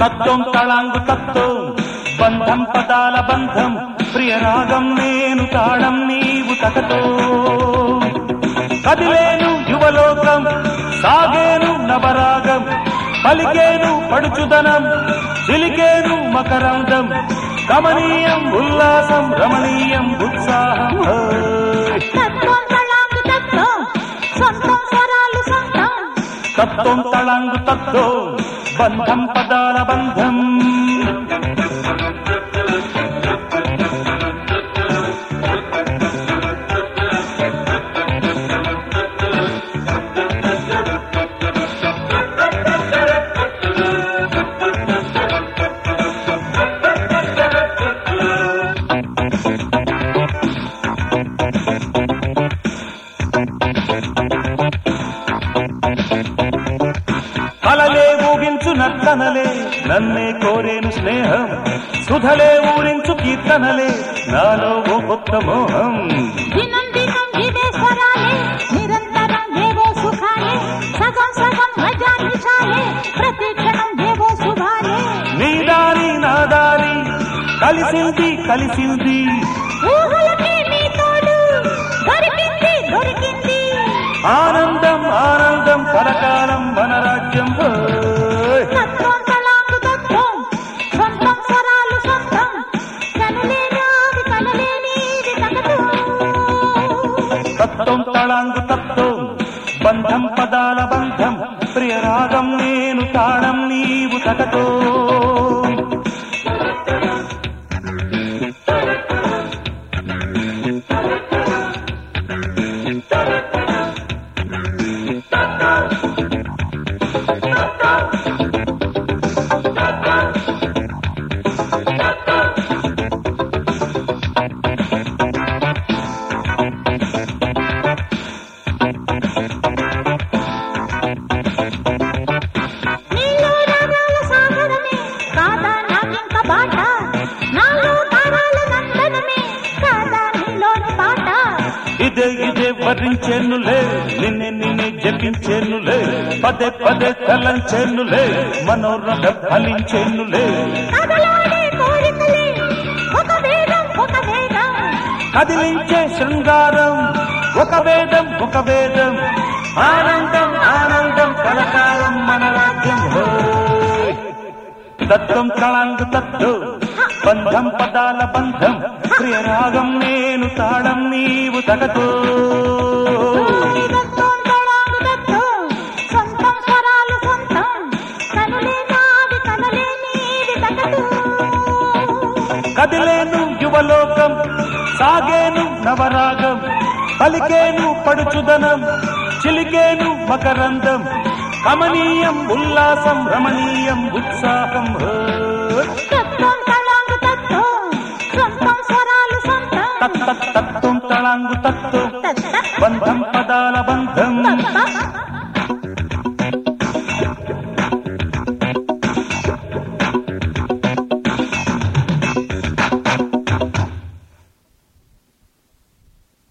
తత్వం తళాంగు తత్వం బంధం పదాల బంధం ప్రియరాగం నేను తాళం నీవు తకతో కదిలేను యువలోకం సాగేను నవరాగం పలికేను పడుచుదనం చిలికేను మకరందం కమనీయం ఉల్లాసం రమణీయం ఉత్సాహం తత్వం తళాంగు తత్వం బంధం పదాల బంధం కలలే ఊగించు నర్తనలే నన్నే కోరేను స్నేహం సుధలే ఊరించు కీర్తనలే నాలో ఓ కొత్త మోహం నీదారి నాదారి కలిసింది కలిసింది ఆనందం ఆనందం కలకాలం మన రాజ్యం తత్వం తళాంగు తత్వం బంధం పదాల బంధం ప్రియరాగం నేను తాళం నీవు తకతో ఇదే ఇదే వరించేనులే నిన్నే నిన్నే జపించేనులే పదే పదే తలంచేనులే మనోరథ ఫలించేనులే కదిలించే శృంగారం ఒక వేదం ఆనందం ఆనందం కలకాలం మన రాజ్యం తత్వం తళాంగు తత్వం బంధం పదాల బంధం ప్రియరాగం నేను తాళం నీవు తగతో కదిలేను యువలోకం సాగేను నవరాగం పలికేను పడుచుదనం చిలికేను మకరందం కమనీయం ఉల్లాసం రమణీయం ఉత్సాహం తత్వం తళాంగు తత్వం బంధం పదాల బంధం